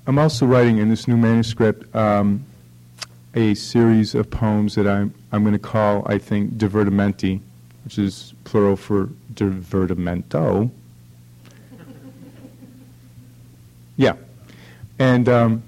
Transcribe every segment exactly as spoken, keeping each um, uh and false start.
I'm also writing in this new manuscript um, a series of poems that I'm, I'm going to call, I think, divertimenti, which is plural for divertimento. Yeah. And um,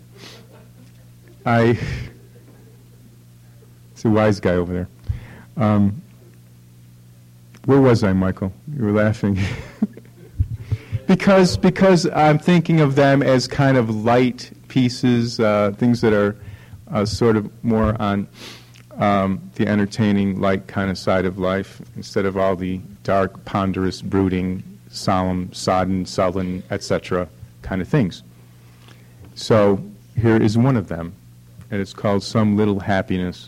I... it's a wise guy over there. Um, where was I, Michael? You were laughing. because because I'm thinking of them as kind of light pieces, uh, things that are uh, sort of more on um, the entertaining, light kind of side of life, instead of all the dark, ponderous, brooding, solemn, sodden, sullen, et cetera kind of things. So here is one of them, and it's called Some Little Happiness.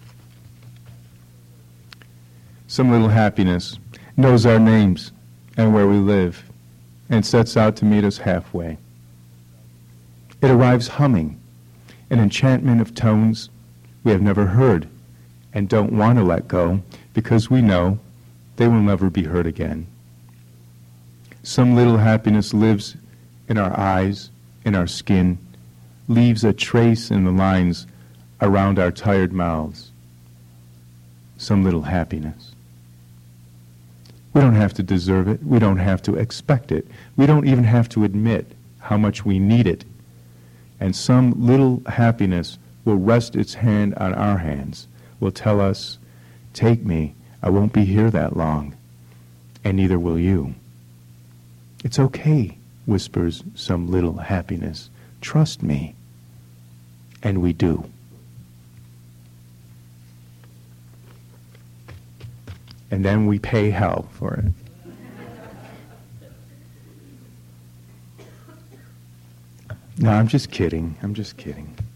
Some little happiness knows our names and where we live, and sets out to meet us halfway. It arrives humming, an enchantment of tones we have never heard and don't want to let go because we know they will never be heard again. Some little happiness lives in our eyes, in our skin, leaves a trace in the lines around our tired mouths. Some little happiness. We don't have to deserve it. We don't have to expect it. We don't even have to admit how much we need it. And some little happiness will rest its hand on our hands, will tell us, take me, I won't be here that long, and neither will you. It's okay, whispers some little happiness. Trust me. And we do. And then we pay hell for it. No, I'm just kidding. I'm just kidding.